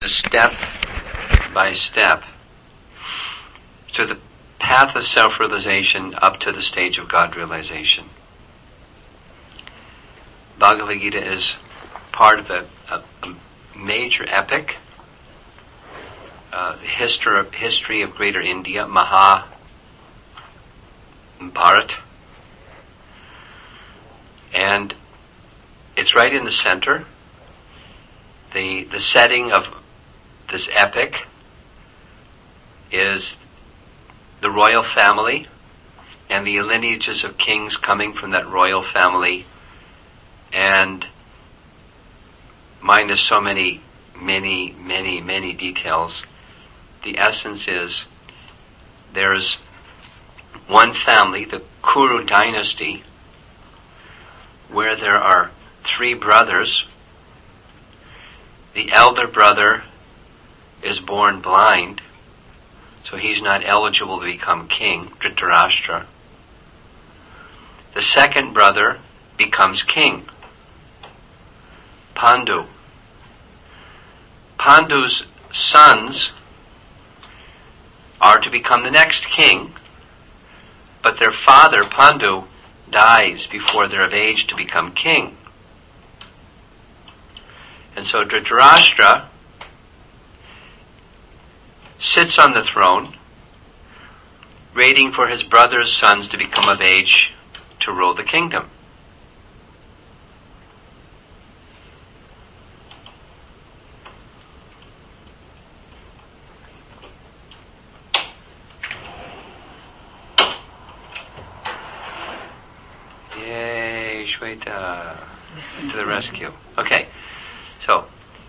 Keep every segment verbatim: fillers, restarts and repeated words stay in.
step by step to the path of self-realization up to the stage of God realization. Bhagavad Gita is part of a, a, a major epic, uh, history, of, history of Greater India, Mahabharata. And it's right in the center. The, the setting of this epic is the royal family and the lineages of kings coming from that royal family, and minus so many, many, many, many details. The essence is there's one family, the Kuru dynasty, where there are three brothers. The elder brother is born blind, so he's not eligible to become king, Dhritarashtra. The second brother becomes king, Pandu. Pandu's sons are to become the next king, but their father, Pandu, dies before they're of age to become king. And so Dhritarashtra sits on the throne, waiting for his brother's sons to become of age to rule the kingdom. Yay, Shweta, to the rescue. Okay, so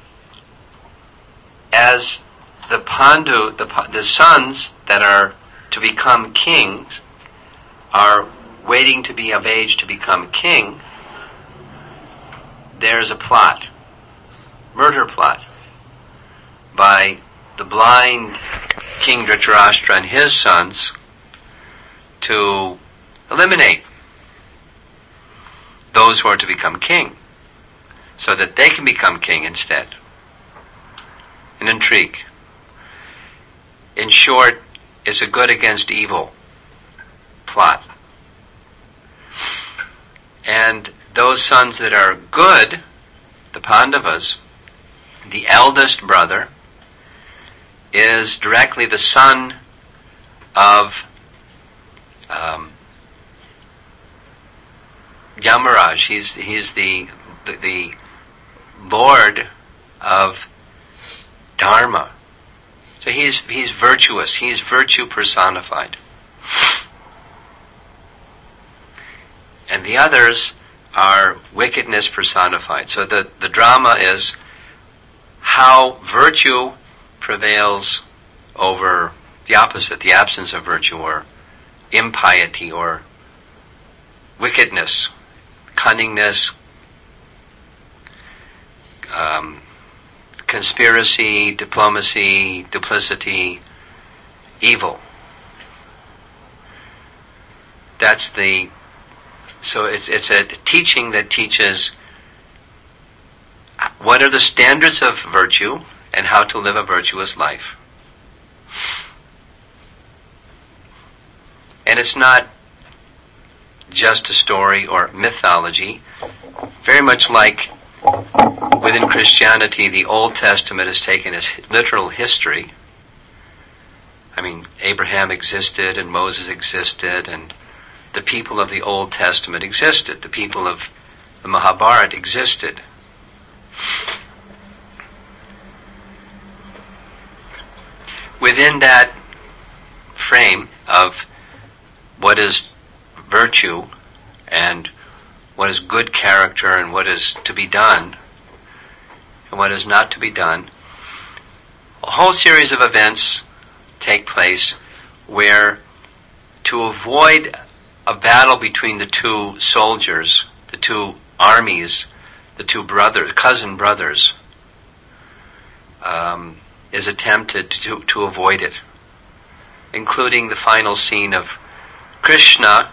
as the Pandu, the, the sons that are to become kings are waiting to be of age to become king, there's a plot, murder plot, by the blind King Dhritarashtra and his sons to eliminate those who are to become king, so that they can become king instead. An intrigue. In short, it's a good against evil plot. And those sons that are good, the Pandavas, the eldest brother is directly the son of um, Yamaraj. He's he's the, the the lord of Dharma. So he's he's virtuous. He's virtue personified. And the others are wickedness personified. So the, the drama is how virtue prevails over the opposite, the absence of virtue, or impiety, or wickedness, cunningness, um, conspiracy, diplomacy, duplicity, evil. That's the, so it's it's a teaching that teaches what are the standards of virtue and how to live a virtuous life. And it's not just a story or mythology, very much like within Christianity, the Old Testament is taken as literal history. I mean, Abraham existed and Moses existed and the people of the Old Testament existed. The people of the Mahabharata existed. Within that frame of what is virtue and what is good character and what is to be done and what is not to be done, a whole series of events take place where, to avoid a battle between the two soldiers, the two armies, the two brothers, cousin brothers, um, is attempted to, to avoid it, including the final scene of Krishna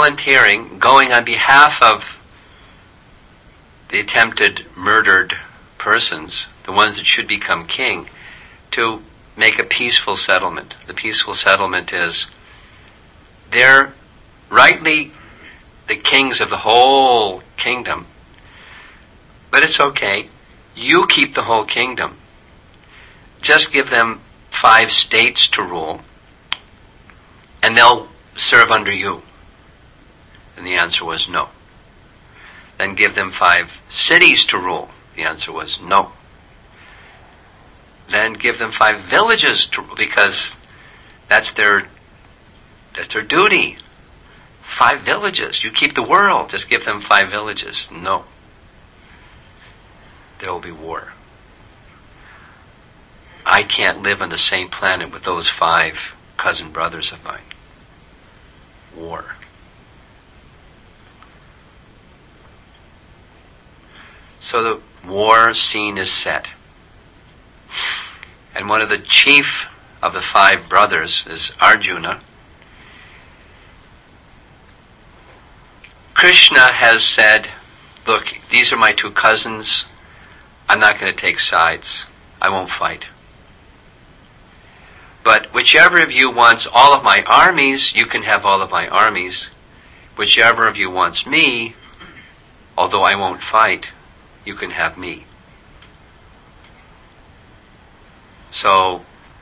volunteering, going on behalf of the attempted murdered persons, the ones that should become king, to make a peaceful settlement. The peaceful settlement is they're rightly the kings of the whole kingdom, but it's okay. You keep the whole kingdom. Just give them five states to rule, and they'll serve under you. And the answer was no. Then give them five cities to rule. The answer was no. Then give them five villages to rule, because that's their that's their duty. Five villages. You keep the world. Just give them five villages. No. There will be war. I can't live on the same planet with those five cousin brothers of mine. War. So the war scene is set. And one of the chief of the five brothers is Arjuna. Krishna has said, look, these are my two cousins. I'm not going to take sides. I won't fight. But whichever of you wants all of my armies, you can have all of my armies. Whichever of you wants me, although I won't fight, you can have me. So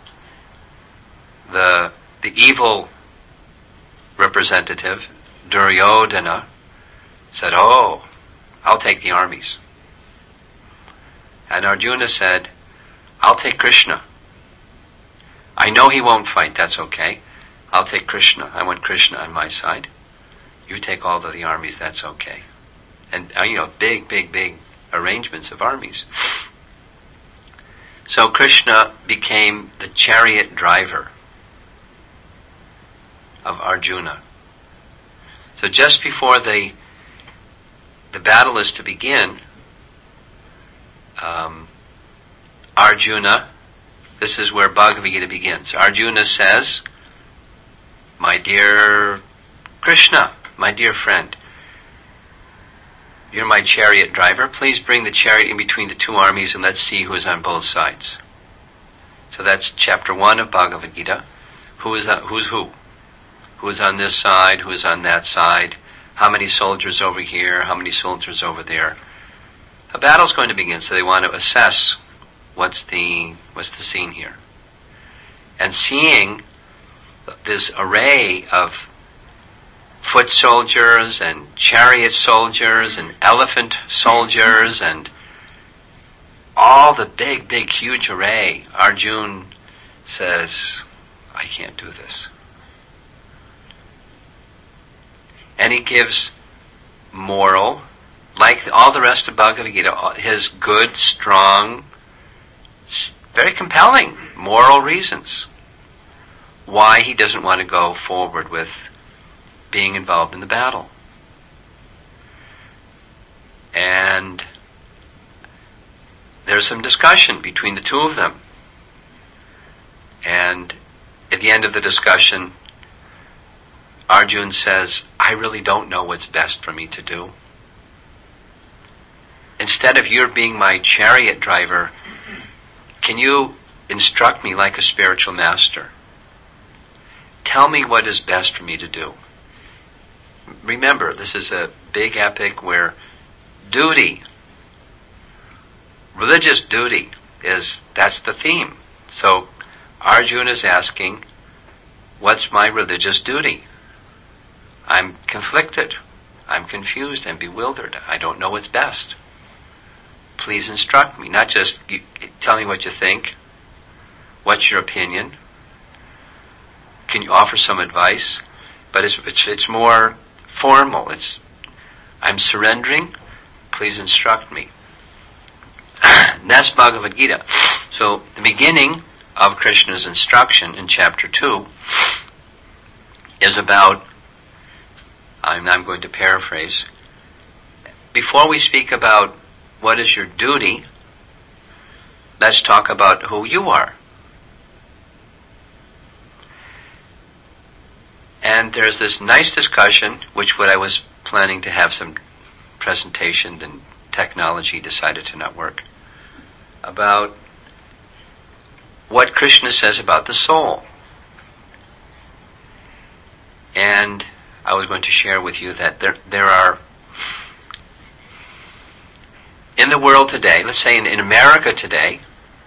the the evil representative, Duryodhana, said, oh, I'll take the armies. And Arjuna said, I'll take Krishna. I know he won't fight, that's okay. I'll take Krishna. I want Krishna on my side. You take all of the armies, that's okay. And, uh, you know, big, big, big arrangements of armies. So Krishna became the chariot driver of Arjuna. So just before the the battle is to begin, um, Arjuna, this is where Bhagavad Gita begins. Arjuna says, my dear Krishna, my dear friend, you're my chariot driver. Please bring the chariot in between the two armies and let's see who is on both sides. So that's chapter one of Bhagavad Gita. Who is on, who's who? Who is on this side? Who is on that side? How many soldiers over here? How many soldiers over there? A battle's going to begin, so they want to assess what's the what's the scene here. And seeing this array of foot soldiers and chariot soldiers and elephant soldiers and all the big, big, huge array, Arjuna says, I can't do this. And he gives moral, like all the rest of Bhagavad Gita, his good, strong, very compelling moral reasons why he doesn't want to go forward with being involved in the battle. And there's some discussion between the two of them. And at the end of the discussion, Arjuna says, I really don't know what's best for me to do. Instead of your being my chariot driver, can you instruct me like a spiritual master? Tell me what is best for me to do. Remember, this is a big epic where duty, religious duty, is that's the theme. So Arjuna is asking, what's my religious duty? I'm conflicted. I'm confused and bewildered. I don't know what's best. Please instruct me. Not just you, tell me what you think. What's your opinion? Can you offer some advice? But it's, it's, it's more formal. It's, I'm surrendering. Please instruct me. And that's Bhagavad Gita. So the beginning of Krishna's instruction in chapter two is about, I'm, I'm going to paraphrase, before we speak about what is your duty, let's talk about who you are. And there's this nice discussion, which what I was planning to have some presentation, and technology decided to not work. about what Krishna says about the soul. And I was going to share with you that there there are, in the world today, let's say in, in America today,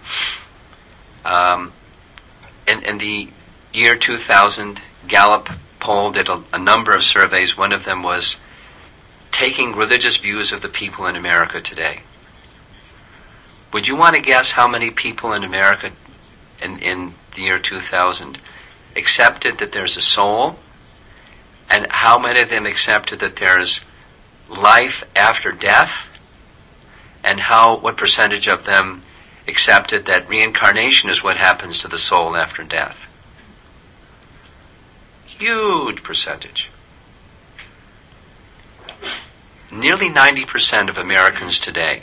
um, in, in the year two thousand, Gallup poll did a, a number of surveys. One of them was taking religious views of the people in America today. Would you want to guess how many people in America in, in the year two thousand accepted that there's a soul, and how many of them accepted that there's life after death, and how what percentage of them accepted that reincarnation is what happens to the soul after death? Huge percentage. Nearly ninety percent of Americans today,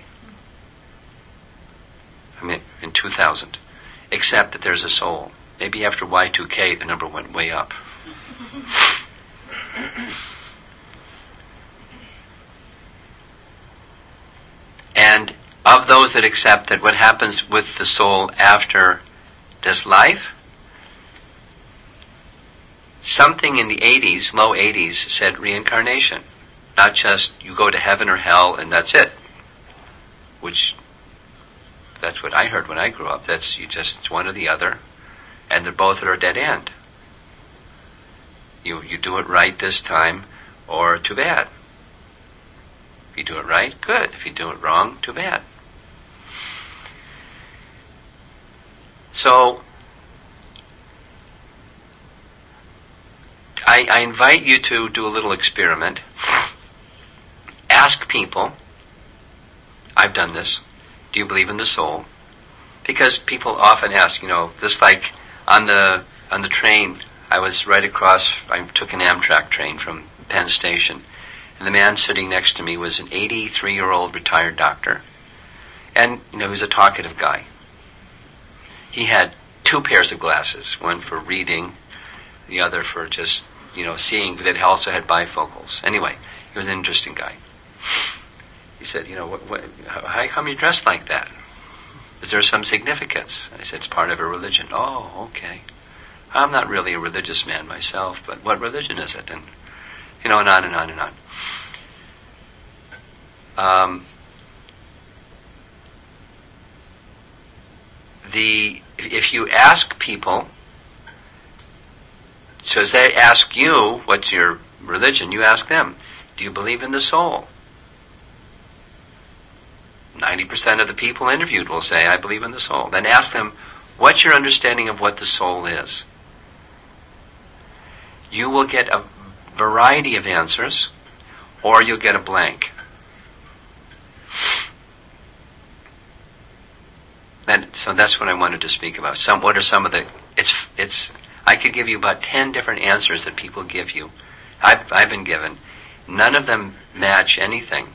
I mean in two thousand, accept that there's a soul. Maybe after Y two K the number went way up. And of those that accept that what happens with the soul after this life, something in the eighties, low eighties, said reincarnation. Not just you go to heaven or hell and that's it. Which, that's what I heard when I grew up. That's, you just, it's one or the other. And they're both at a dead end. You, you do it right this time, or too bad. If you do it right, good. If you do it wrong, too bad. So, I, I invite you to do a little experiment. Ask people, I've done this, do you believe in the soul? Because people often ask, you know, just like on the on the train, I was right across, I took an Amtrak train from Penn Station, and the man sitting next to me was an eighty-three-year-old retired doctor. And, you know, he was a talkative guy. He had two pairs of glasses, one for reading, the other for just, you know, seeing, but he also had bifocals. Anyway, he was an interesting guy. He said, you know, what, what, how come you dressed like that? Is there some significance? I said, it's part of a religion. Oh, okay. I'm not really a religious man myself, but what religion is it? And, you know, and on and on and on. Um, the if you ask people, so as they ask you, what's your religion, you ask them, do you believe in the soul? ninety percent of the people interviewed will say, I believe in the soul. Then ask them, what's your understanding of what the soul is? You will get a variety of answers, or you'll get a blank. And so that's what I wanted to speak about. Some, what are some of the, it's, it's, I could give you about ten different answers that people give you. I've, I've been given. None of them match anything.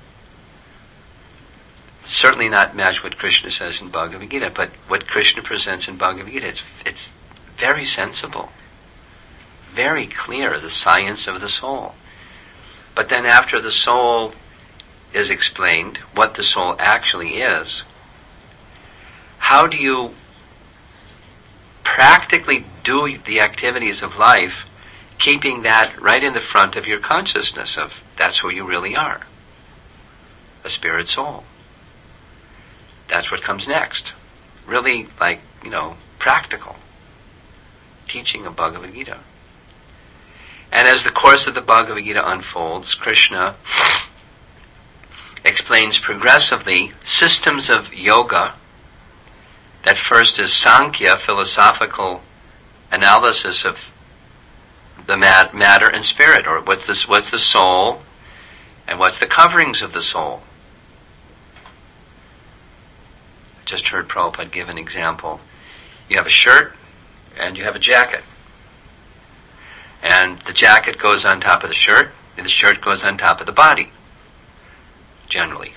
Certainly not match what Krishna says in Bhagavad Gita, but what Krishna presents in Bhagavad Gita, it's, it's very sensible, very clear, the science of the soul. But then after the soul is explained, what the soul actually is, how do you practically do the activities of life, keeping that right in the front of your consciousness of that's who you really are, a spirit soul. That's what comes next. Really, like, you know, practical teaching of Bhagavad Gita. And as the course of the Bhagavad Gita unfolds, Krishna explains progressively systems of yoga. That first is Sankhya, philosophical analysis of the mat- matter and spirit, or what's this, what's the soul, and what's the coverings of the soul. Just heard Prabhupada give an example. You have a shirt and you have a jacket. And the jacket goes on top of the shirt, and the shirt goes on top of the body. Generally.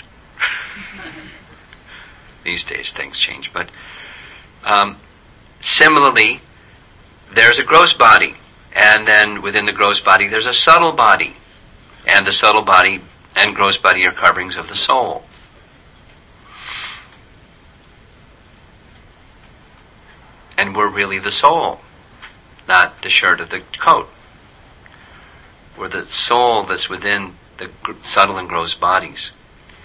These days things change. But um, similarly, there's a gross body. And then within the gross body there's a subtle body. And the subtle body and gross body are coverings of the soul. and we're really the soul, not the shirt of the coat. We're the soul that's within the subtle and gross bodies.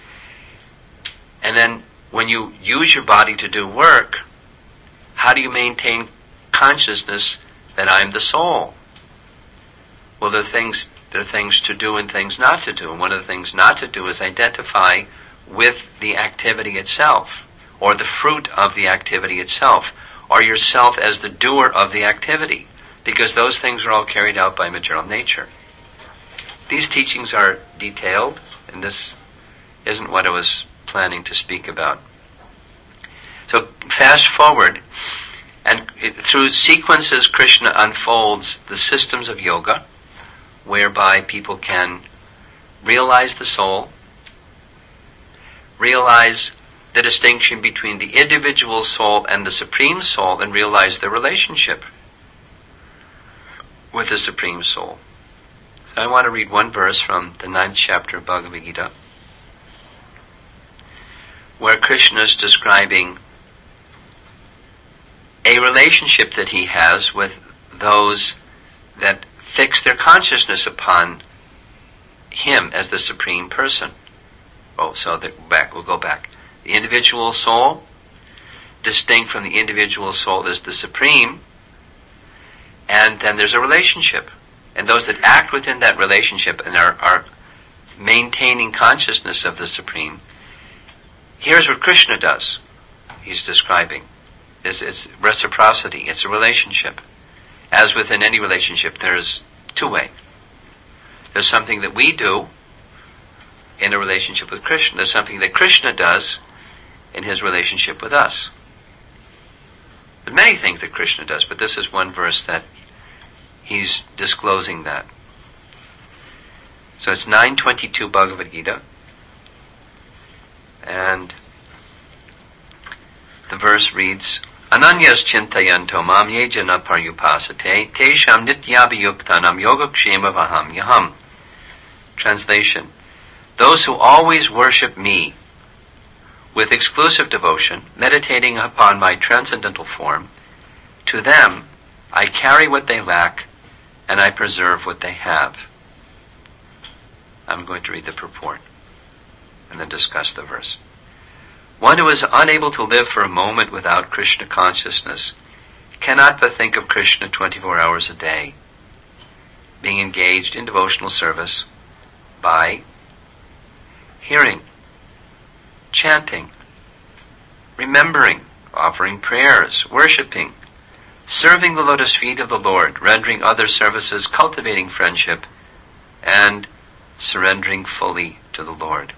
And then when you use your body to do work, how do you maintain consciousness that I'm the soul? Well, there are things, there are things to do and things not to do. And one of the things not to do is identify with the activity itself, or the fruit of the activity itself, or yourself as the doer of the activity, because those things are all carried out by material nature. These teachings are detailed, and this isn't what I was planning to speak about. So fast forward, and it, through sequences Krishna unfolds the systems of yoga, whereby people can realize the soul, realize the distinction between the individual soul and the Supreme Soul, and realize their relationship with the Supreme Soul. So I want to read one verse from the ninth chapter of Bhagavad Gita, where Krishna is describing a relationship that he has with those that fix their consciousness upon him as the Supreme Person. Oh, so the, back, we'll go back. The individual soul, distinct from the individual soul, is the Supreme, and then there's a relationship. And those that act within that relationship and are, are maintaining consciousness of the Supreme, here's what Krishna does. He's describing. It's, it's reciprocity. It's a relationship. As within any relationship, there's two-way. There's something that we do in a relationship with Krishna. There's something that Krishna does in his relationship with us. There's many things that Krishna does, but this is one verse that he's disclosing that. So it's nine twenty-two Bhagavad Gita, and the verse reads, Ananyas chintayanto mam ye jana paryupasate tesham nityabhiyuktanam yogakshema vaham yaham. Translation: those who always worship me with exclusive devotion, meditating upon my transcendental form, to them I carry what they lack, and I preserve what they have. I'm going to read the purport and then discuss the verse. One who is unable to live for a moment without Krishna consciousness cannot but think of Krishna twenty-four hours a day, being engaged in devotional service by hearing, chanting, remembering, offering prayers, worshipping, serving the lotus feet of the Lord, rendering other services, cultivating friendship, and surrendering fully to the Lord.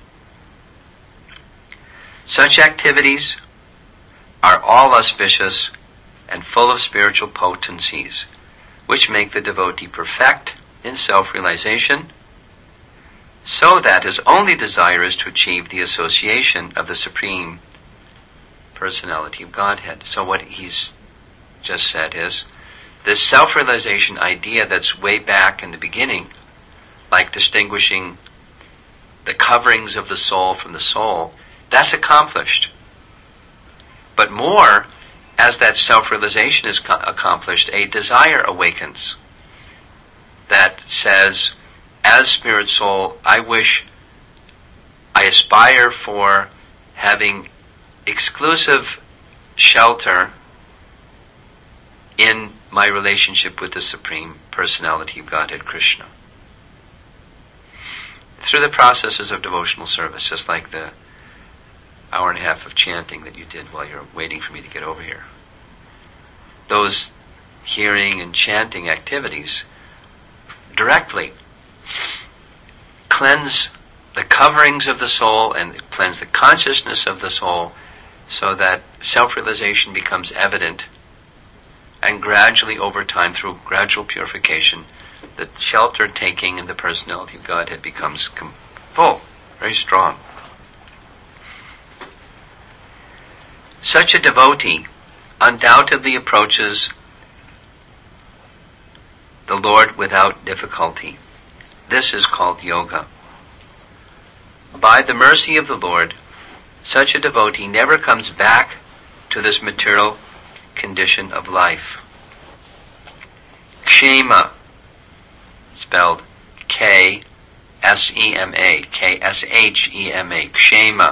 Such activities are all auspicious and full of spiritual potencies, which make the devotee perfect in self-realization, so that his only desire is to achieve the association of the Supreme Personality of Godhead. So what he's just said is, this self-realization idea that's way back in the beginning, like distinguishing the coverings of the soul from the soul, that's accomplished. But more, as that self-realization is co- accomplished, a desire awakens that says, as spirit soul, I wish, I aspire for having exclusive shelter in my relationship with the Supreme Personality of Godhead, Krishna. Through the processes of devotional service, just like the hour and a half of chanting that you did while you're waiting for me to get over here. Those hearing and chanting activities directly cleanse the coverings of the soul and cleanse the consciousness of the soul, so that self-realization becomes evident, and gradually over time, through gradual purification, the shelter taking in the personality of Godhead becomes com- full, very strong. Such a devotee undoubtedly approaches the Lord without difficulty. This is called yoga. By the mercy of the Lord, such a devotee never comes back to this material condition of life. Kshema, spelled K S E M A, K S H E M A, Kshema,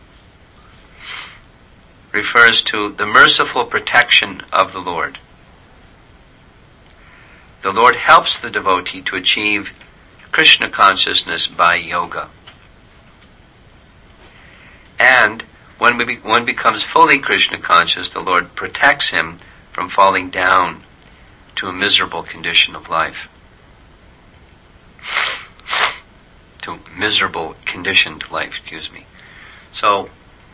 refers to the merciful protection of the Lord. The Lord helps the devotee to achieve Krishna consciousness by yoga. And when we be, one becomes fully Krishna conscious, the Lord protects him from falling down to a miserable condition of life. To miserable conditioned life, excuse me. So,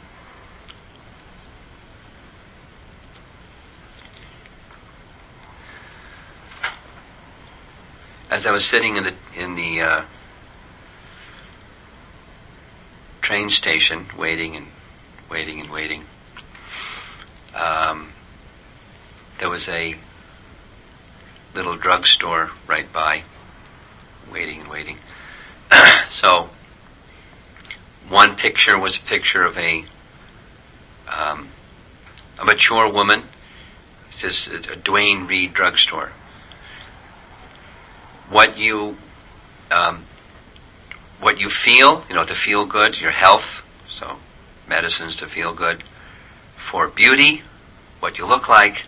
as I was sitting in the in the uh, train station, waiting and waiting and waiting, um, there was a little drugstore right by, waiting and waiting. So, one picture was a picture of a um, a mature woman. It's just a Duane Reade drugstore. What you um, what you feel, you know, to feel good, your health, so medicines to feel good. For beauty, what you look like.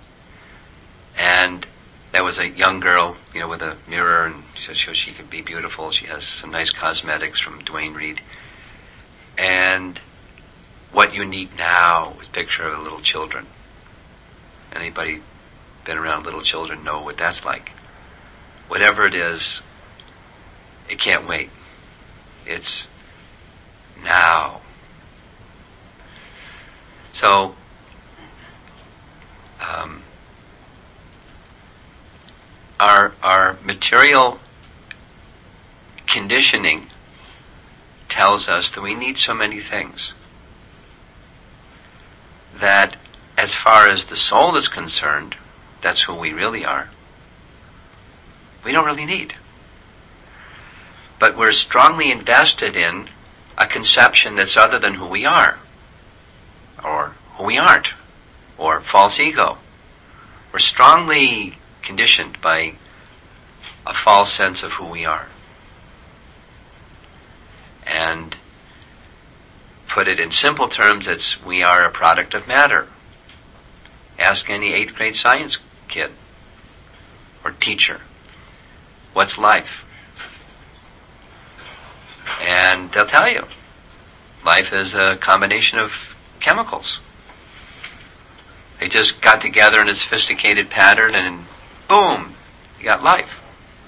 And there was a young girl, you know, with a mirror, and so she, she can be beautiful. She has some nice cosmetics from Duane Reade. And what you need now is a picture of little children. Anybody been around little children know what that's like. Whatever it is, it can't wait. It's now. So, um, our our material conditioning tells us that we need so many things that, as far as the soul is concerned, that's who we really are. We don't really need. But we're strongly invested in a conception that's other than who we are, or who we aren't, or false ego. We're strongly conditioned by a false sense of who we are. And put it in simple terms, it's we are a product of matter. Ask any eighth grade science kid or teacher, what's life? And they'll tell you, life is a combination of chemicals. They just got together in a sophisticated pattern and boom, you got life.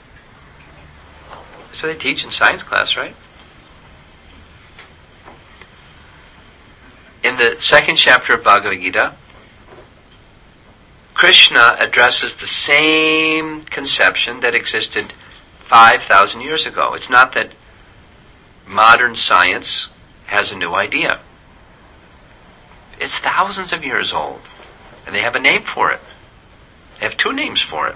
That's what they teach in science class, right? In the second chapter of Bhagavad Gita, Krishna addresses the same conception that existed five thousand years ago. It's not that modern science has a new idea. It's thousands of years old, and they have a name for it. They have two names for it.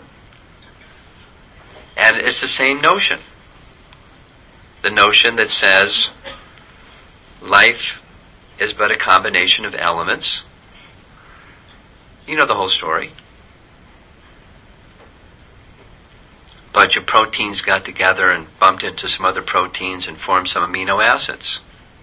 And it's the same notion. The notion that says life is but a combination of elements. You know the whole story. A bunch of proteins got together and bumped into some other proteins and formed some amino acids.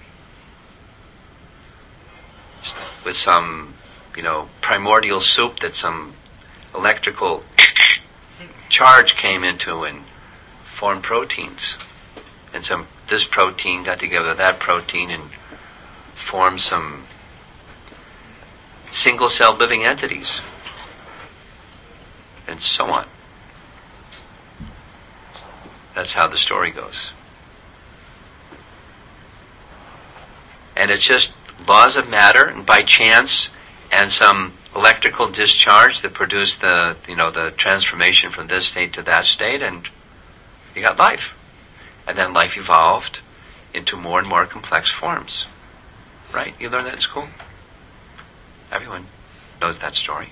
With some, you know, primordial soup that some electrical charge came into and formed proteins. And some this protein got together with that protein and formed some single-celled living entities, and so on. That's how the story goes. And it's just laws of matter, and by chance, and some electrical discharge that produced the, you know, the transformation from this state to that state, and you got life. And then life evolved into more and more complex forms. Right? You learned that in school? Everyone knows that story.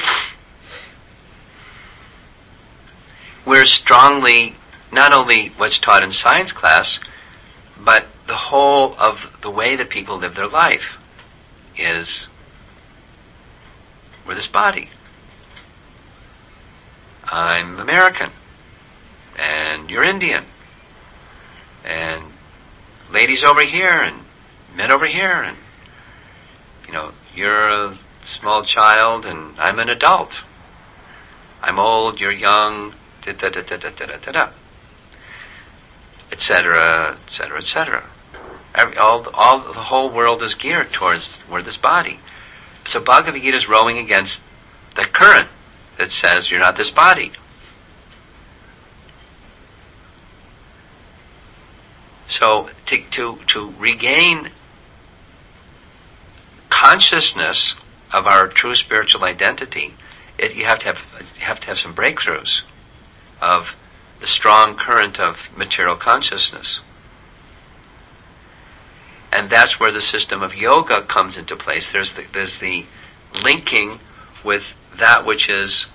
We're strongly, not only what's taught in science class, but the whole of the way that people live their life is We're this body. I'm American, and you're Indian, and ladies over here, and men over here, and, you know, you're a small child, and I'm an adult. I'm old, you're young, da da da da da da da da, et cetera, et cetera, et cetera. Every, all, all the whole world is geared towards we're this body. So Bhagavad Gita is rowing against the current that says you're not this body. So to to to regain consciousness of our true spiritual identity, it, you have to have you have to have some breakthroughs of the strong current of material consciousness. And that's where the system of yoga comes into place. There's the, there's the linking with that which is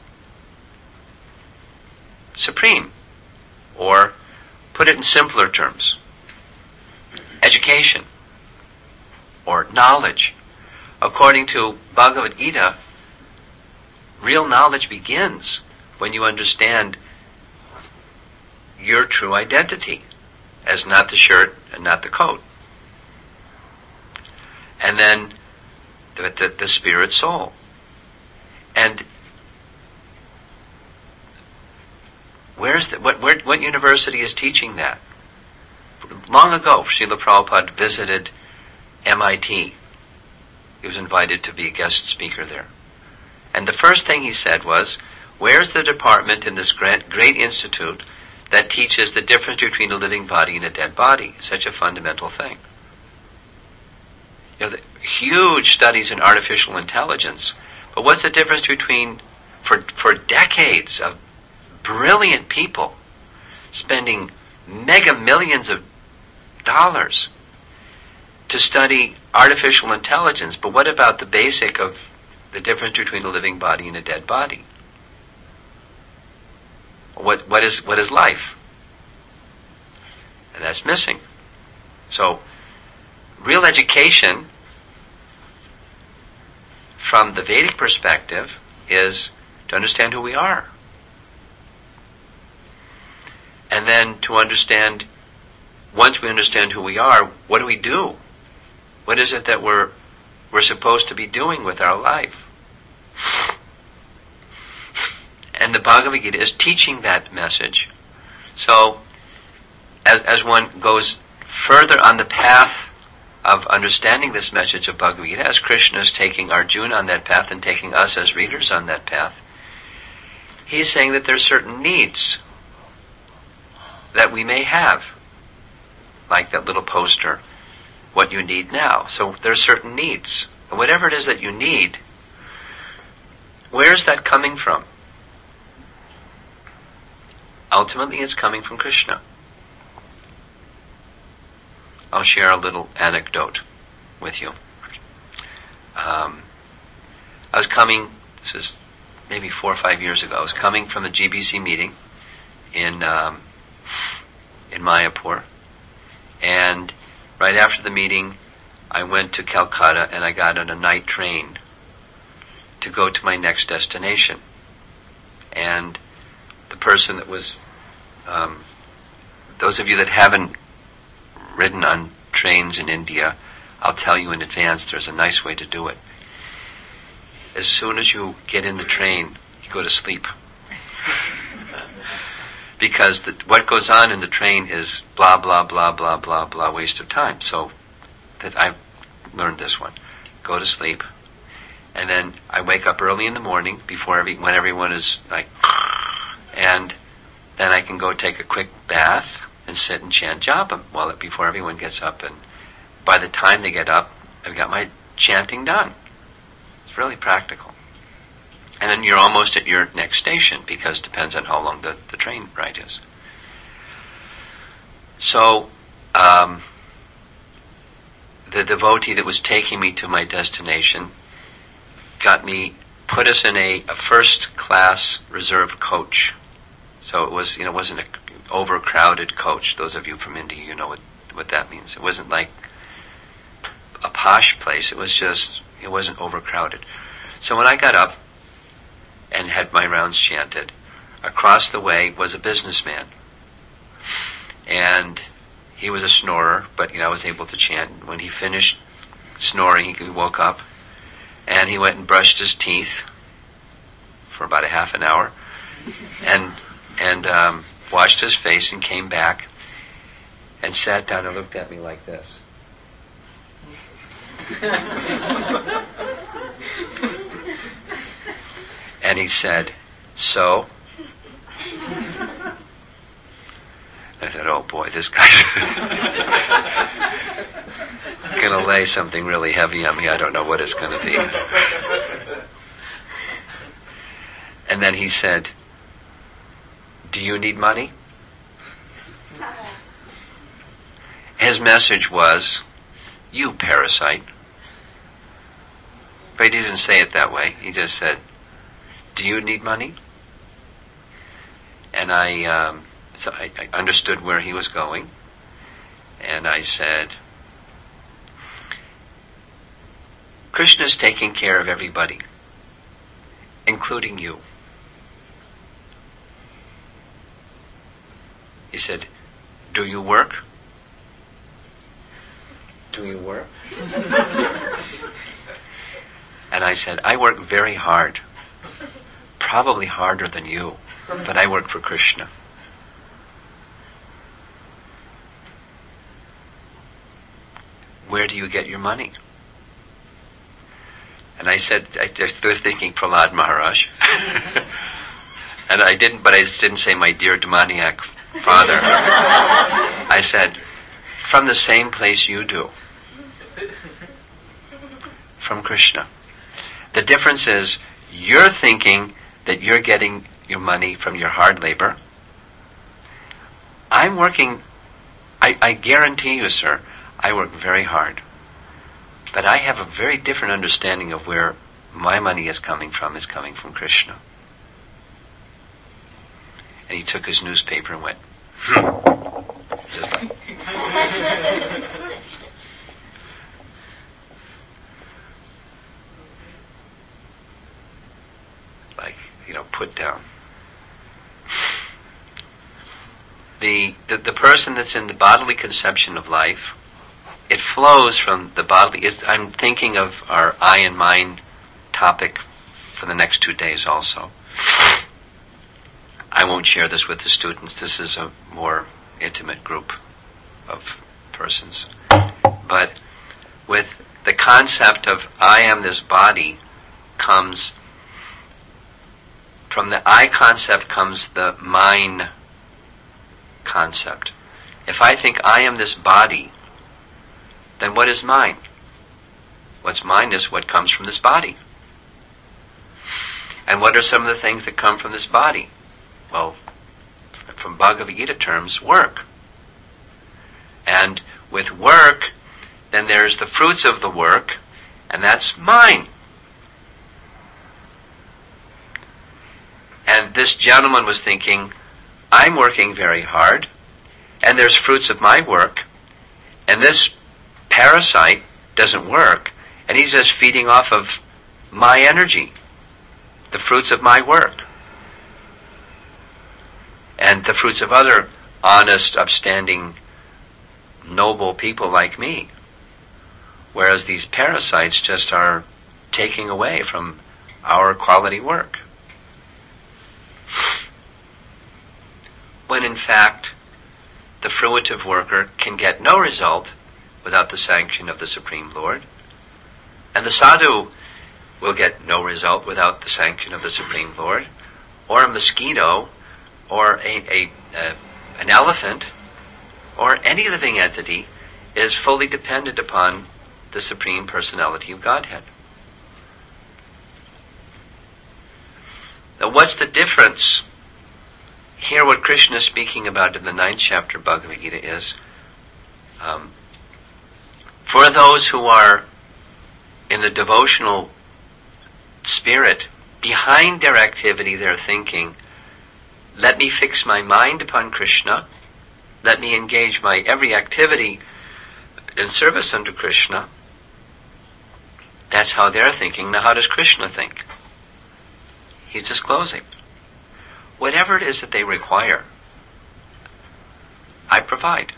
supreme. Or, put it in simpler terms, education or knowledge. According to Bhagavad Gita, real knowledge begins when you understand your true identity as not the shirt and not the coat. And then the, the, the spirit soul. And where's the, what, where, what university is teaching that? Long ago, Srila Prabhupada visited M I T. He was invited to be a guest speaker there. And the first thing he said was, where's the department in this great, great institute that teaches the difference between a living body and a dead body? Such a fundamental thing. You know, the huge studies in artificial intelligence. But what's the difference between, for for decades of brilliant people spending mega millions of dollars to study artificial intelligence, but what about the basic of the difference between a living body and a dead body? What what is what is life? And that's missing. So real education from the Vedic perspective is to understand who we are. And then to understand, once we understand who we are, what do we do? What is it that we're we're supposed to be doing with our life? And the Bhagavad Gita is teaching that message. So, as, as one goes further on the path of understanding this message of Bhagavad Gita, as Krishna is taking Arjuna on that path and taking us as readers on that path, he's saying that there are certain needs that we may have, like that little poster, what you need now. So there are certain needs. And whatever it is that you need, where's that coming from? Ultimately, it's coming from Krishna. I'll share a little anecdote with you. Um, I was coming, this is maybe four or five years ago, I was coming from a G B C meeting in um, in Mayapur, and right after the meeting, I went to Calcutta and I got on a night train to go to my next destination. And the person that was, um, those of you that haven't ridden on trains in India, I'll tell you in advance, there's a nice way to do it. As soon as you get in the train, you go to sleep. Because the, what goes on in the train is blah, blah, blah, blah, blah, blah, waste of time. So that I've learned this one. Go to sleep. And then I wake up early in the morning before every, when everyone is like, and then I can go take a quick bath and sit and chant japa while it, before everyone gets up. And by the time they get up, I've got my chanting done. It's really practical. And then you're almost at your next station, because it depends on how long the, the train ride is. So, um, the devotee that was taking me to my destination got me, put us in a, a first class reserved coach. So it was, you know, it wasn't an overcrowded coach. Those of you from India, you know what, what that means. It wasn't like a posh place. It was just, it wasn't overcrowded. So when I got up and had my rounds chanted, across the way was a businessman. And he was a snorer, but you know, I was able to chant. When he finished snoring, he woke up and he went and brushed his teeth for about a half an hour and and um, washed his face and came back and sat down and looked at me like this. And he said, "So?" I thought, oh boy, this guy's going to lay something really heavy on me. I don't know what it's going to be. And then he said, "Do you need money?" His message was, "You parasite." But he didn't say it that way. He just said, "Do you need money?" And I, um, so I, I understood where he was going. And I said, "Krishna's taking care of everybody, including you." He said, "Do you work? Do you work?" And I said, "I work very hard. Probably harder than you, but I work for Krishna." "Where do you get your money?" And I said, I just was thinking Prahlad Maharaj. And I didn't, but I just didn't say my dear demoniac father. I said, "From the same place you do. From Krishna." The difference is, you're thinking that you're getting your money from your hard labor. I'm working, I, I guarantee you, sir, I work very hard. But I have a very different understanding of where my money is coming from, is coming from Krishna. And he took his newspaper and went, hmm. Just like. like, you know, put down. The, the the person that's in the bodily conception of life, it flows from the bodily. It's, I'm thinking of our eye and mind topic for the next two days also. I won't share this with the students. This is a more intimate group of persons. But with the concept of I am this body comes, from the I concept comes the mine concept. If I think I am this body, then what is mine? What's mine is what comes from this body. And what are some of the things that come from this body? Well, from Bhagavad Gita terms, work. And with work, then there's the fruits of the work, and that's mine. And this gentleman was thinking, I'm working very hard, and there's fruits of my work, and this parasite doesn't work, and he's just feeding off of my energy, the fruits of my work, and the fruits of other honest, upstanding, noble people like me. Whereas these parasites just are taking away from our quality work. When in fact, the fruitive worker can get no result without the sanction of the Supreme Lord. And the sadhu will get no result without the sanction of the Supreme Lord. Or a mosquito, or a, a, a an elephant, or any living entity is fully dependent upon the Supreme Personality of Godhead. Now what's the difference? Here what Krishna is speaking about in the ninth chapter of Bhagavad Gita is, um, for those who are in the devotional spirit, behind their activity they're thinking, let me fix my mind upon Krishna, let me engage my every activity in service unto Krishna, That's how they're thinking. Now how does Krishna think? He's disclosing. Whatever it is that they require, I provide.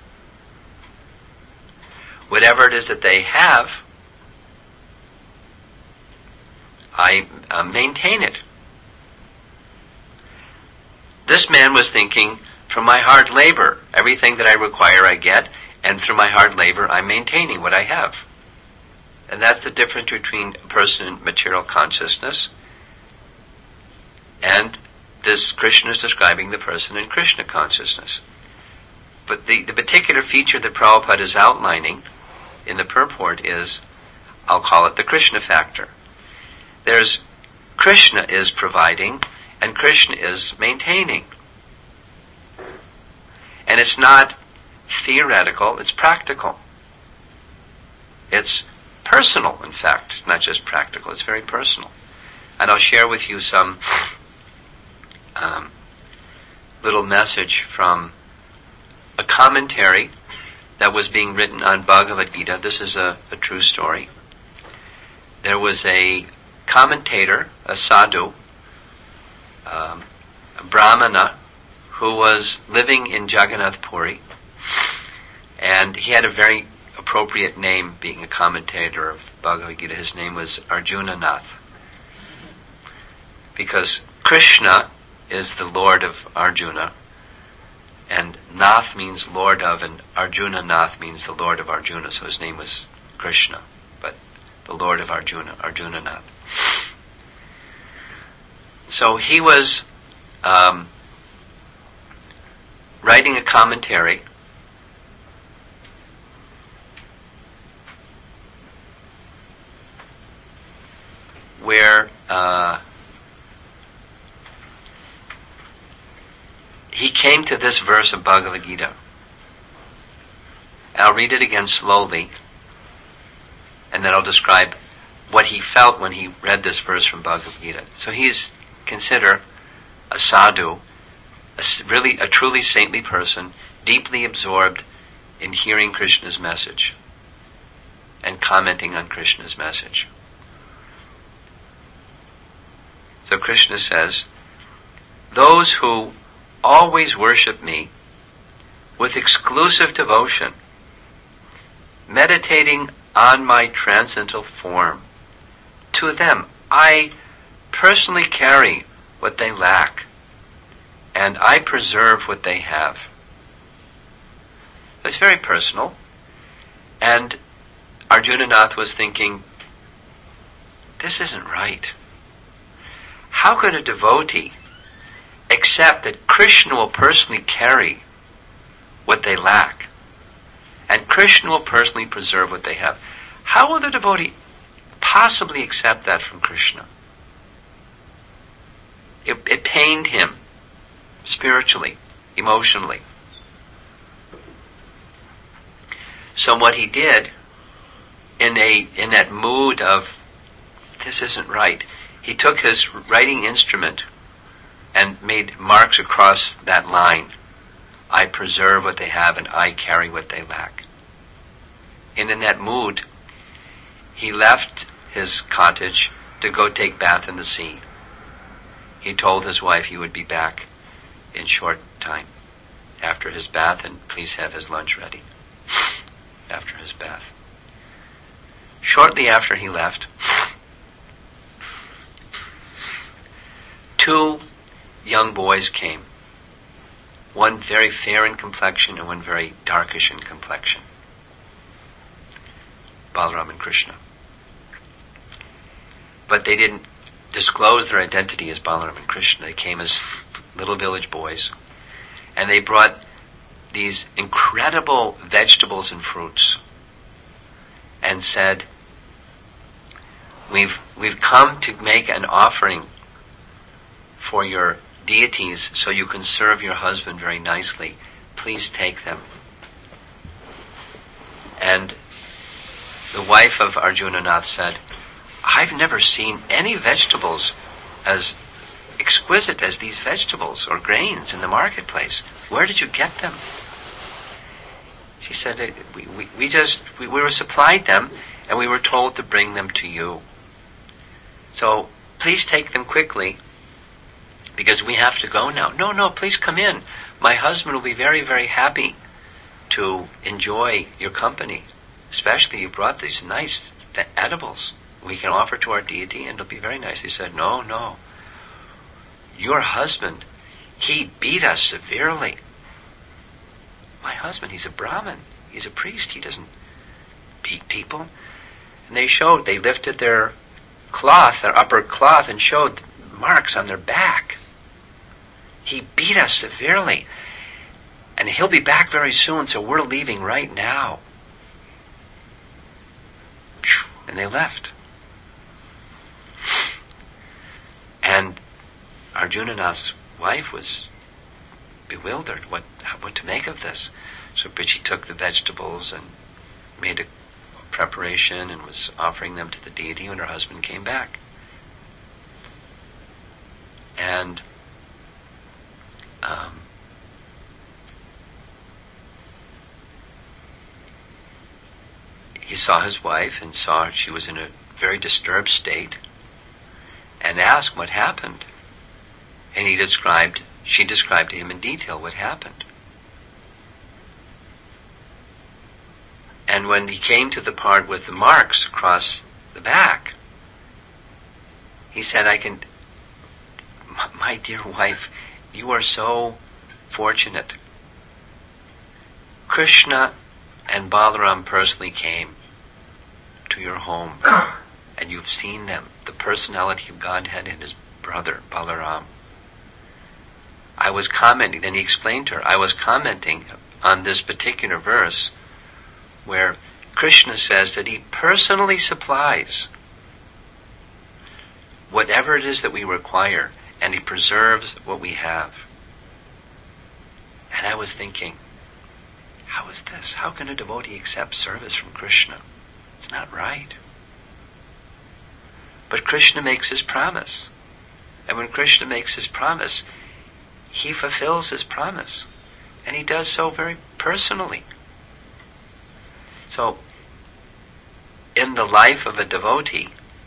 Whatever it is that they have, I uh, maintain it. This man was thinking, from my hard labor, everything that I require I get, and through my hard labor I'm maintaining what I have. And that's the difference between a person in material consciousness and this Krishna is describing the person in Krishna consciousness. But the, the particular feature that Prabhupada is outlining in the purport is, I'll call it the Krishna factor. There's Krishna is providing and Krishna is maintaining. And it's not theoretical, it's practical. It's personal, in fact. It's not just practical, it's very personal. And I'll share with you some um, little message from a commentary that was being written on Bhagavad Gita. This is a, a true story. There was a commentator, a sadhu, um, a brahmana, who was living in Jagannath Puri, and he had a very appropriate name being a commentator of Bhagavad Gita. His name was Arjuna Nath, because Krishna is the Lord of Arjuna, and Nath means Lord of, and Arjuna Nath means the Lord of Arjuna, so his name was Krishna, but the Lord of Arjuna, Arjuna Nath. So he was um, writing a commentary where uh, he came to this verse of Bhagavad Gita. And I'll read it again slowly, and then I'll describe what he felt when he read this verse from Bhagavad Gita. So he's considered a sadhu, a, really a truly saintly person, deeply absorbed in hearing Krishna's message and commenting on Krishna's message. So Krishna says, those who always worship me with exclusive devotion, meditating on my transcendental form, to them I personally carry what they lack, and I preserve what they have. It's very personal. And Arjuna Nath was thinking, this isn't right. How could a devotee accept that Krishna will personally carry what they lack, and Krishna will personally preserve what they have? How will the devotee possibly accept that from Krishna? It, it pained him spiritually, emotionally. So what he did, in a in that mood of, this isn't right, he took his writing instrument and made marks across that line. I preserve what they have and I carry what they lack. And in that mood, he left his cottage to go take bath in the sea. He told his wife he would be back in short time after his bath, and please have his lunch ready after his bath. Shortly after he left, two young boys came. One very fair in complexion and one very darkish in complexion. Balaram and Krishna. But they didn't disclose their identity as Balaram and Krishna. They came as little village boys, and they brought these incredible vegetables and fruits and said, we've we've come to make an offering for your deities so you can serve your husband very nicely. Please take them. And the wife of Arjuna Nath said, I've never seen any vegetables as exquisite as these vegetables or grains in the marketplace. Where did you get them? She said, we, we, we just, we, we were supplied them, and we were told to bring them to you. So please take them quickly, because we have to go now. No, no, please come in. My husband will be very, very happy to enjoy your company. Especially you brought these nice edibles we can offer to our deity, and it'll be very nice. He said, no, no. Your husband, he beat us severely. My husband, he's a Brahmin. He's a priest. He doesn't beat people. And they showed, they lifted their cloth, their upper cloth, and showed marks on their back. He beat us severely. And he'll be back very soon, so we're leaving right now. And they left. And Arjunanath's wife was bewildered what what to make of this. So Prichi took the vegetables and made a preparation and was offering them to the deity when her husband came back. And um, he saw his wife and saw she was in a very disturbed state and asked what happened. And he described, she described to him in detail what happened. And when he came to the part with the marks across the back, he said, I can, my dear wife, you are so fortunate. Krishna and Balaram personally came to your home, and you've seen them, the personality of Godhead and his brother, Balaram. I was commenting, then he explained to her, I was commenting on this particular verse where Krishna says that he personally supplies whatever it is that we require, and he preserves what we have. And I was thinking, how is this? How can a devotee accept service from Krishna? It's not right. But Krishna makes his promise. And when Krishna makes his promise, he fulfills his promise. And he does so very personally. So, in the life of a devotee,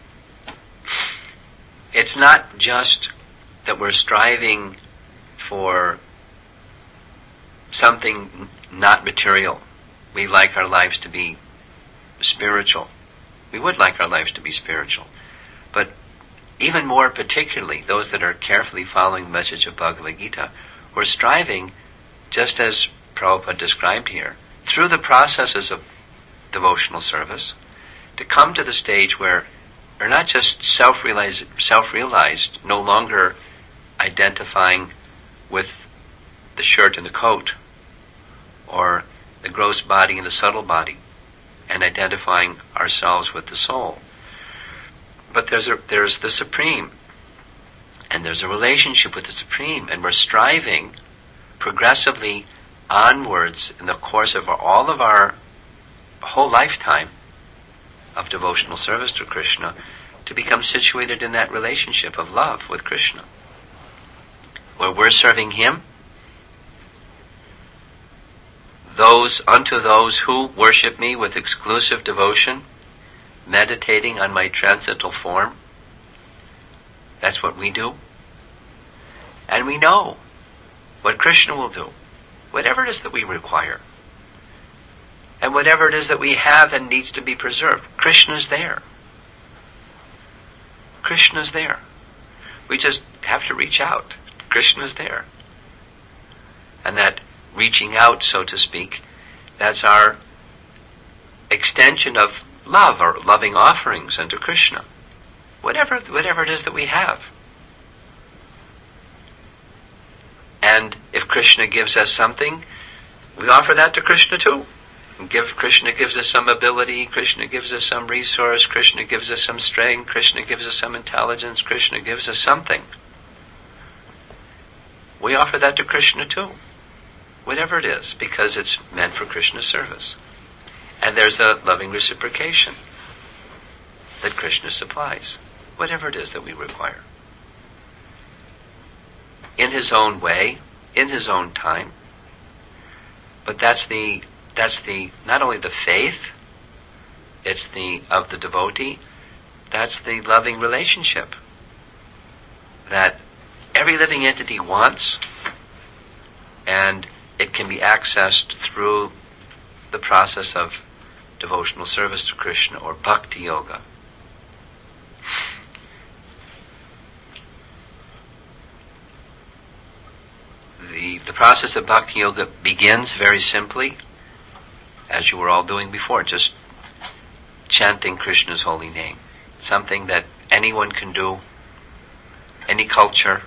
it's not just that we're striving for something not material. We like our lives to be spiritual. We would like our lives to be spiritual. But even more particularly, those that are carefully following the message of Bhagavad Gita, we're striving, just as Prabhupada described here, through the processes of devotional service, to come to the stage where we're not just self-realized, self-realized, no longer identifying with the shirt and the coat, or the gross body and the subtle body, and identifying ourselves with the soul. But there's a, there's the Supreme, and there's a relationship with the Supreme, and we're striving progressively onwards in the course of our, all of our whole lifetime of devotional service to Krishna to become situated in that relationship of love with Krishna, where we're serving him. Those unto those who worship me with exclusive devotion, meditating on my transcendental form. That's what we do. And we know what Krishna will do, whatever it is that we require. And whatever it is that we have and needs to be preserved, Krishna's there. Krishna's there. We just have to reach out. Krishna's there. And that reaching out, so to speak, that's our extension of love, or loving offerings unto Krishna. Whatever, whatever it is that we have. And if Krishna gives us something, we offer that to Krishna too. Give Krishna gives us some ability, Krishna gives us some resource, Krishna gives us some strength, Krishna gives us some intelligence, Krishna gives us something. We offer that to Krishna too. Whatever it is, because it's meant for Krishna's service. And there's a loving reciprocation that Krishna supplies, whatever it is that we require. In his own way, in his own time. But that's the That's the not only the faith, it's the of the devotee. That's the loving relationship that every living entity wants, and it can be accessed through the process of devotional service to Krishna, or bhakti yoga. The, the process of bhakti yoga begins very simply, as you were all doing before, just chanting Krishna's holy name. Something that anyone can do, any culture,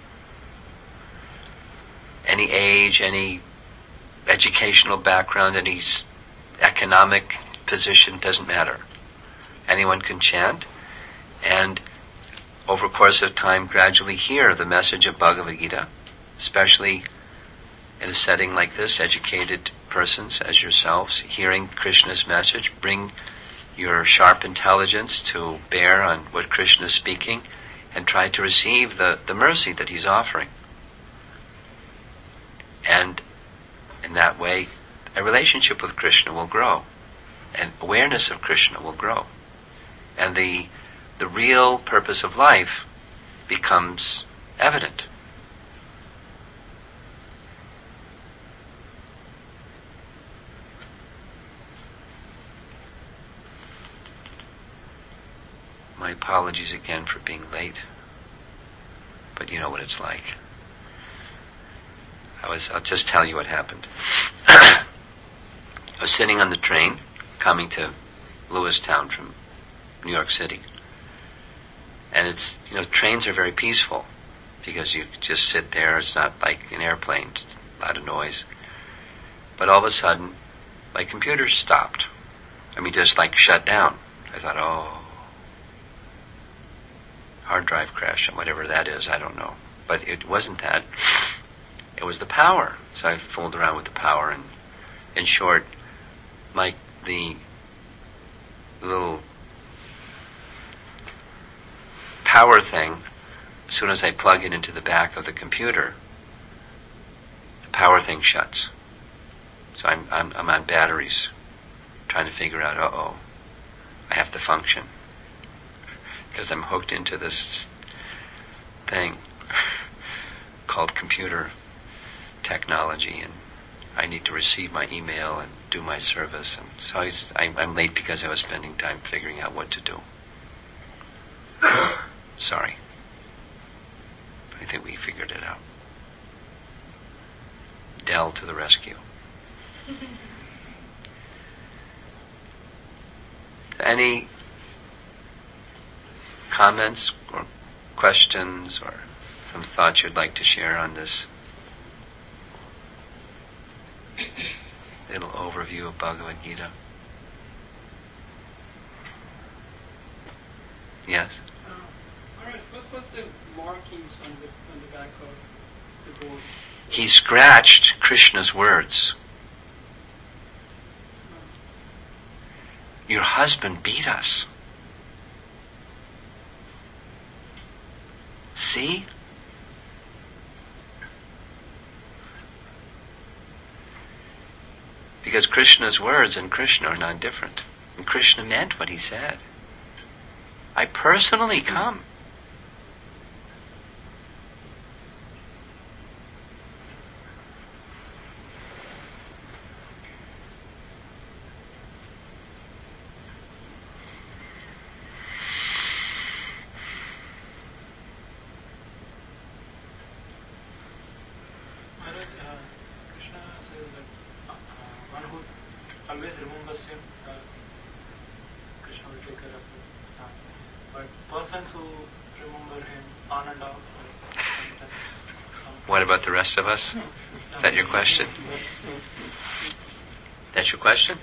any age, any educational background, any economic position, doesn't matter. Anyone can chant, and over the course of time gradually hear the message of Bhagavad Gita, especially in a setting like this. Educated persons as yourselves, hearing Krishna's message, bring your sharp intelligence to bear on what Krishna is speaking, and try to receive the, the mercy that he's offering. And in that way, a relationship with Krishna will grow, and awareness of Krishna will grow. And the, the real purpose of life becomes evident. My apologies again for being late, but you know what it's like. I was, I'll just tell you what happened. I was sitting on the train coming to Lewistown from New York City. And it's, you know, trains are very peaceful because you just sit there. It's not like an airplane, a lot of noise. But all of a sudden, my computer stopped. I mean, just like shut down. I thought, oh, hard drive crash, and whatever that is, I don't know. But it wasn't that. It was the power. So I fooled around with the power, and in short, my the little power thing, as soon as I plug it into the back of the computer, the power thing shuts. So I'm I'm, I'm on batteries, trying to figure out, uh-oh, I have to function, because I'm hooked into this thing called computer technology, and I need to receive my email and do my service. And so I, I'm, I'm late because I was spending time figuring out what to do. Sorry. I think we figured it out. Dell to the rescue. Any comments or questions or some thoughts you'd like to share on this little overview of Bhagavad Gita? Yes? Uh, all right. What was the markings on the on the back of the board? He scratched Krishna's words. Your husband beat us. See? Because Krishna's words and Krishna are not different. And Krishna meant what he said. I personally come. Always remembers him, uh, Krishna will take care of him. Uh, but persons who remember him on and off, uh, sometimes, sometimes. What about the rest of us? Is that your question? That's your question?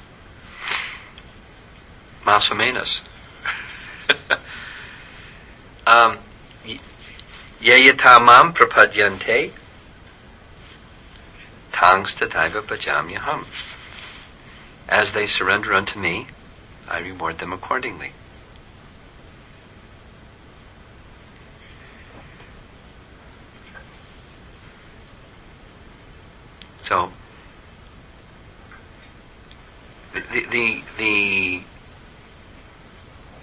Más o menos. um, Yayatamam prapadyante tangstataiva bhajamyaham. As they surrender unto me, I reward them accordingly. So, the the the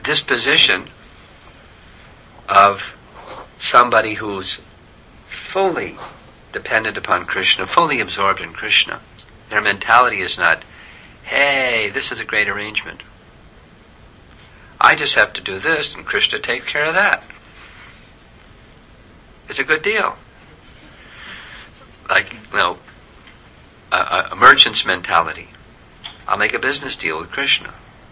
disposition of somebody who's fully dependent upon Krishna, fully absorbed in Krishna. Their mentality is not, hey, this is a great arrangement. I just have to do this and Krishna takes care of that. It's a good deal. Like, you know, a, a merchant's mentality. I'll make a business deal with Krishna.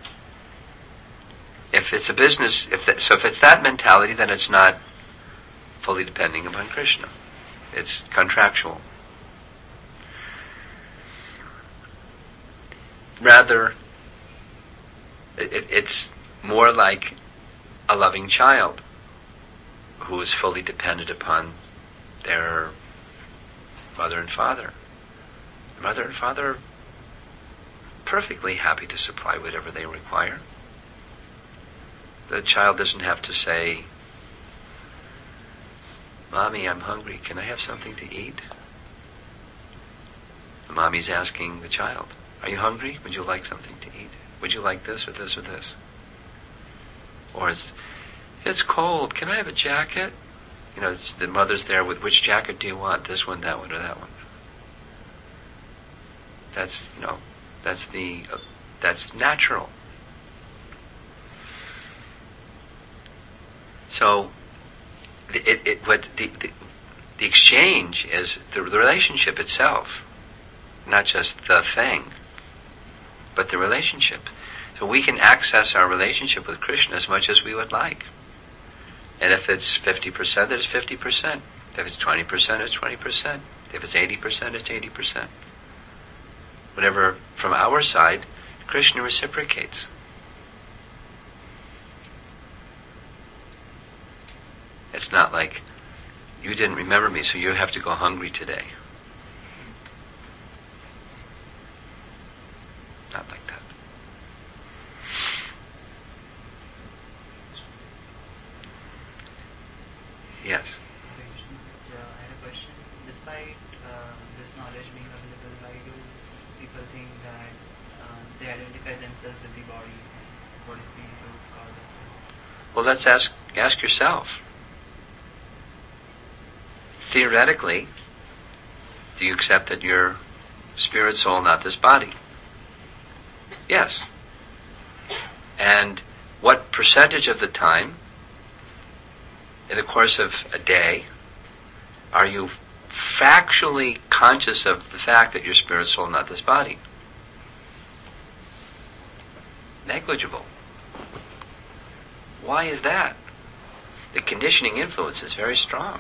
If it's a business, if that, so if it's that mentality, then it's not fully depending upon Krishna. It's contractual. Rather, it, it, it's more like a loving child who is fully dependent upon their mother and father. Mother and father are perfectly happy to supply whatever they require. The child doesn't have to say, Mommy, I'm hungry. Can I have something to eat? The mommy's asking the child, are you hungry? Would you like something to eat? Would you like this or this or this? Or it's, it's cold. Can I have a jacket? You know, it's the mother's there with, which jacket do you want? This one, that one, or that one? That's, you know, that's the, uh, that's natural. So, it, it, what the, the, the exchange is the, the relationship itself, not just the thing, but the relationship. So we can access our relationship with Krishna as much as we would like. And if it's fifty percent, then it's fifty percent. If it's twenty percent, it's twenty percent. If it's eighty percent, it's eighty percent. Whatever, from our side, Krishna reciprocates. It's not like, you didn't remember me, so you have to go hungry today. Not like that. Yes? Yeah, I have a question. Despite uh, this knowledge being available, why do people think that uh, they identify themselves with the body? What is the root cause of that? Well, let's ask ask yourself. Theoretically, do you accept that you're spirit, soul, not this body? Yes. And what percentage of the time, in the course of a day, are you factually conscious of the fact that you're spirit, soul, not this body? Negligible. Why is that? The conditioning influence is very strong.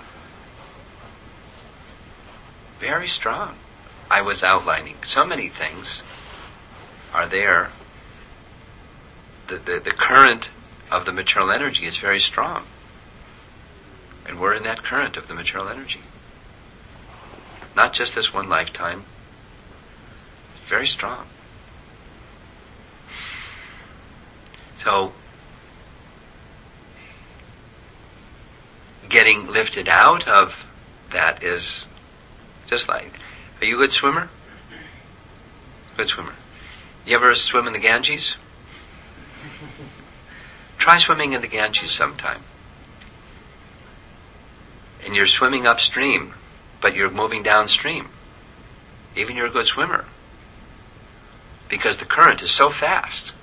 Very strong. I was outlining so many things are there. The, the, the current of the material energy is very strong. And we're in that current of the material energy. Not just this one lifetime. Very strong. So, getting lifted out of that is just like, are you a good swimmer? Good swimmer. You ever swim in the Ganges? Try swimming in the Ganges sometime. And you're swimming upstream, but you're moving downstream. Even you're a good swimmer. Because the current is so fast.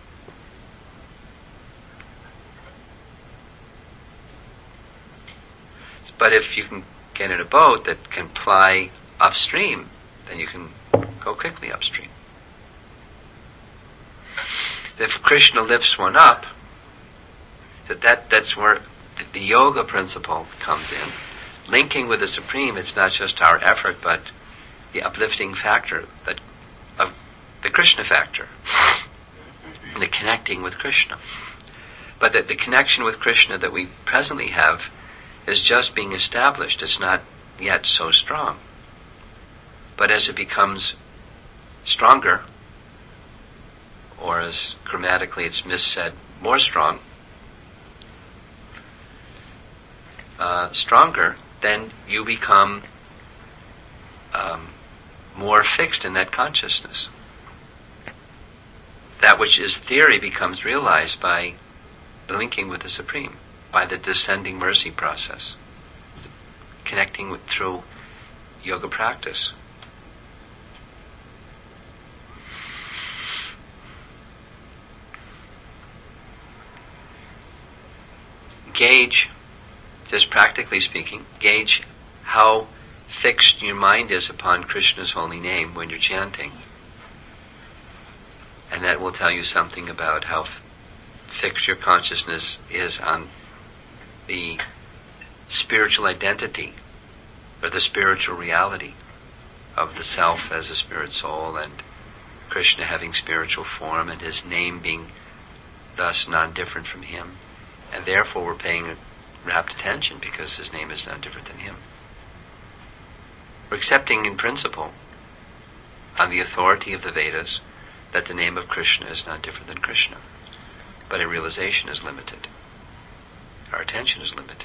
But if you can get in a boat that can ply upstream, then you can go quickly upstream. If Krishna lifts one up, that, that that's where the, the yoga principle comes in. Linking with the Supreme, it's not just our effort, but the uplifting factor, that of the Krishna factor, the connecting with Krishna. But that the connection with Krishna that we presently have is just being established. It's not yet so strong. But as it becomes stronger, or as grammatically it's missaid, more strong, uh, stronger, then you become um, more fixed in that consciousness. That which is theory becomes realized by linking with the Supreme by the descending mercy process, connecting with, through yoga practice. Gauge, just practically speaking, gauge how fixed your mind is upon Krishna's holy name when you're chanting. And that will tell you something about how f- fixed your consciousness is on the spiritual identity or the spiritual reality of the self as a spirit soul, and Krishna having spiritual form and his name being thus non-different from him. And therefore we're paying rapt attention because his name is non-different than him. We're accepting in principle, on the authority of the Vedas, that the name of Krishna is not different than Krishna. But our realization is limited. Our attention is limited.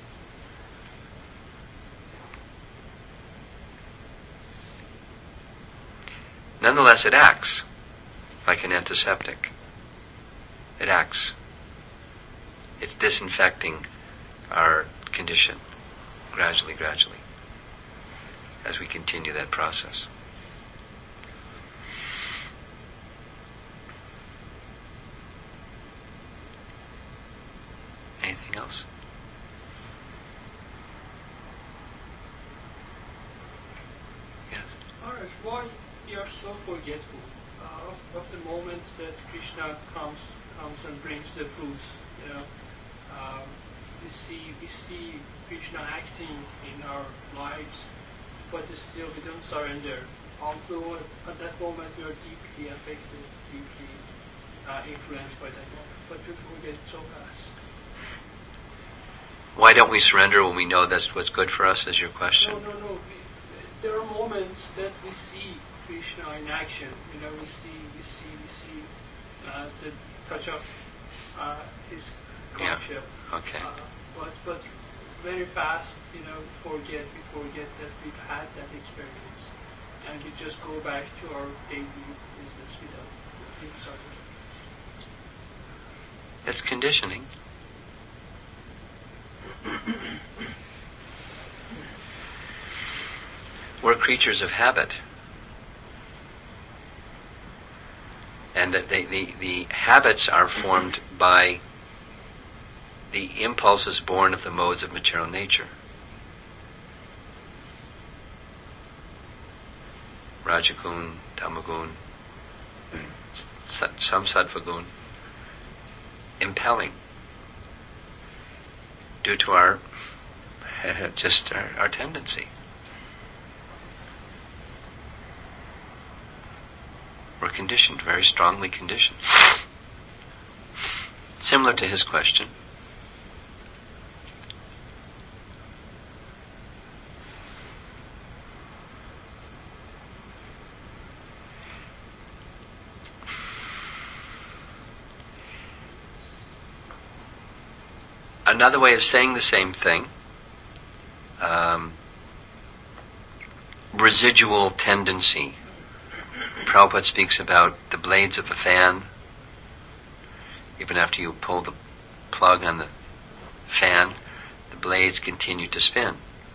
Nonetheless, it acts like an antiseptic. It acts. It's disinfecting our condition gradually, gradually, as we continue that process. Anything else? Yes? Maharaj, why we are so forgetful uh, of, of the moments that Krishna comes comes and brings the fruits? You know, um, we see we see Krishna acting in our lives, but still we don't surrender. Although at that moment we are deeply affected, deeply uh, influenced by that moment, but we forget so fast. Why don't we surrender when we know that's what's good for us, is your question? No, no, no. We, there are moments that we see Krishna in action. You know, we see, we see, we see uh, the touch of uh, his concept. Yeah. Okay. Uh, but, but very fast, you know, forget. We forget that we've had that experience, and we just go back to our daily business without being surrendered. It's conditioning. We're creatures of habit. And that they, the, the habits are formed by the impulses born of the modes of material nature. Rajagun, Tamagun, some Sattvagun, impelling due to our just our, our tendency. We're conditioned, very strongly conditioned. Similar to his question. Another way of saying the same thing, um, residual tendency. Prabhupada speaks about the blades of a fan. Even after you pull the plug on the fan, the blades continue to spin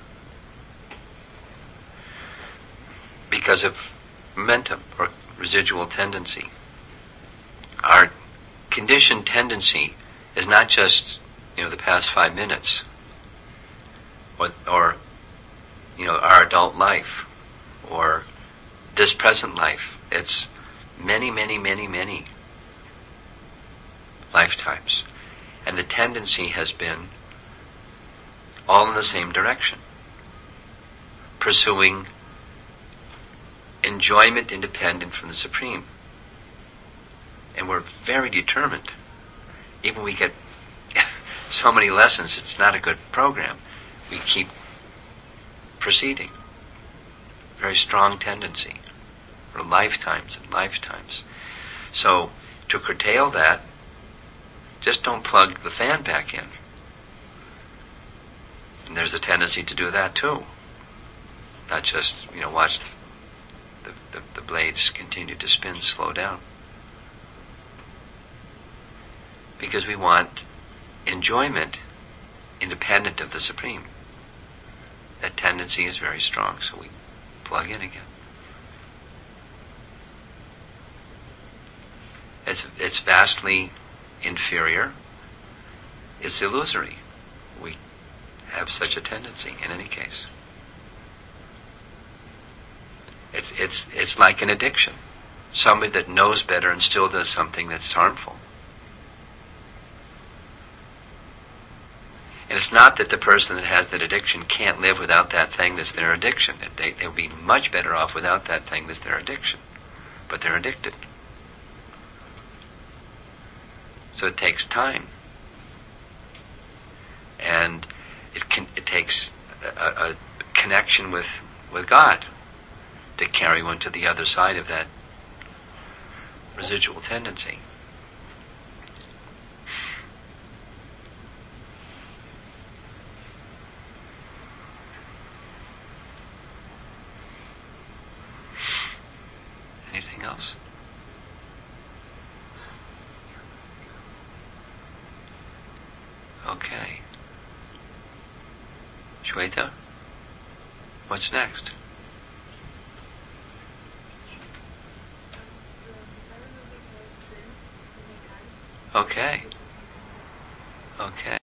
because of momentum or residual tendency. Our conditioned tendency is not just, you know, the past five minutes or, or you know, our adult life or this present life. It's many, many, many, many lifetimes. And the tendency has been all in the same direction. Pursuing enjoyment independent from the Supreme. And we're very determined. Even we get so many lessons, it's not a good program. We keep proceeding. Very strong tendency. For lifetimes and lifetimes. So, to curtail that, just don't plug the fan back in. And there's a tendency to do that too. Not just, you know, watch the, the, the, the blades continue to spin, slow down. because we want enjoyment independent of the Supreme. That tendency is very strong, so we plug in again. It's, it's vastly inferior. It's illusory. We have such a tendency in any case. It's, it's, it's like an addiction. Somebody that knows better and still does something that's harmful. And it's not that the person that has that addiction can't live without that thing that's their addiction. They, they'll be much better off without that thing that's their addiction. But they're addicted. So it takes time. And it can, it takes a, a connection with, with God to carry one to the other side of that residual tendency. Anything else? Okay. Shweta? What's next? Okay. Okay.